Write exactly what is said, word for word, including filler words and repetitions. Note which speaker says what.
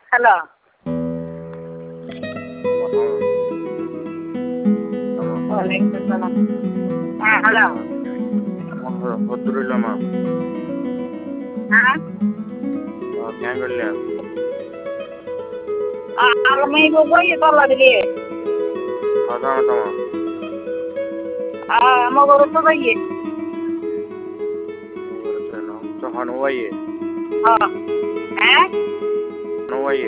Speaker 1: Hello ആ hello
Speaker 2: Alhamdulillah ma.
Speaker 1: ആ
Speaker 2: Yang kerja.
Speaker 1: ആ അളമേക്ക് പോയി തൊള്ളതില്
Speaker 2: Ada apa ma?
Speaker 1: ആ നമ്മ പുറത്ത് പോയി
Speaker 2: So hanu waye.
Speaker 1: ആ ഏ
Speaker 2: Hanu waye.